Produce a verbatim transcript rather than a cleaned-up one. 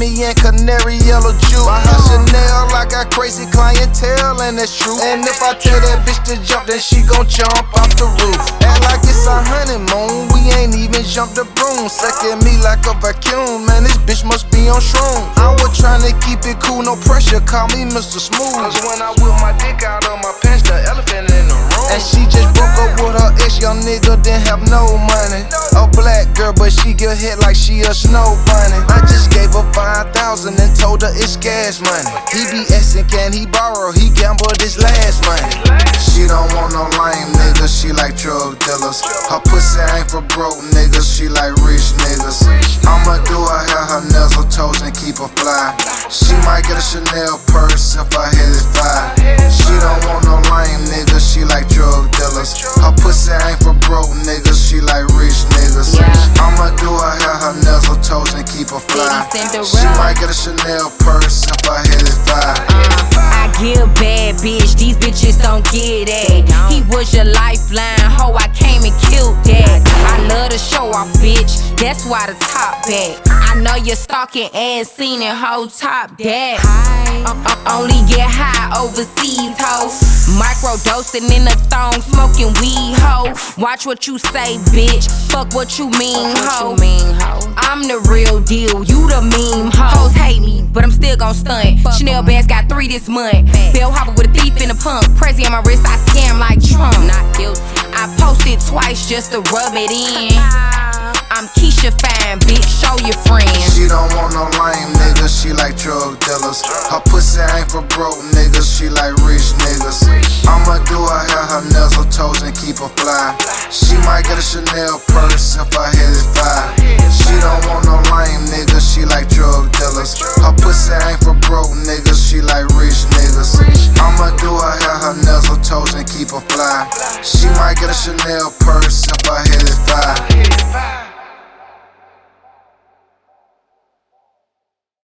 me in canary yellow juice. My house Chanel, I got crazy clientele, and that's true. And if I tell that bitch to jump, then she gon' jump off the roof. Act like it's our honeymoon, we ain't even jumped the broom. Sucking me like a vacuum, man, this bitch must be on shroom. I was tryna keep it cool, no pressure, call me Mister Smooth. Cause when I whip my dick out of my pants, the elephant in the room. And she just broke up with her ex, young nigga didn't have no money. A black girl, but she get hit like she a snow bunny. I just gave her five thousand and told her it's gas money. He be asking, can he borrow? He gambled his last money. She don't want no lame niggas, she like drug dealers. Her pussy ain't for broke niggas, she like rich niggas. I'ma do her hair, her nails, her toes, and keep her fly. She might get a Chanel purse if I hit it five. She don't want no lame niggas, she like drug dealers. Her pussy ain't for broke niggas, she like rich niggas. I'ma do her hair, her nails, her toes, and keep her fly. She might get a Chanel purse if I hit it five. Uh, I give bad bitch, these bitches don't get it. He was your lifeline, ho, I came and killed that. I love to show off, bitch, that's why the top back. I know you're stalking and seen it, ho, top that. Uh, uh, only get high overseas, ho. Microdosing in the thong, smoking weed, ho. Watch what you say, bitch, fuck what you mean, ho. I'm the real deal, you the meme, hoes hate me, but I'm still gon' stunt. Chanel bags got three this month. Bell hopper with a thief in the pump. Prezi on my wrist, I scam like Trump. Not guilty. I posted twice just to rub it in. I'm Keisha Fine, bitch, show your friends. She don't want no lame niggas, she like drug dealers. Her pussy ain't for broke niggas, she like rich niggas. I'ma do her hair, her nails, her toes, and keep her fly. She might get a Chanel purse if I hit it five. She don't want no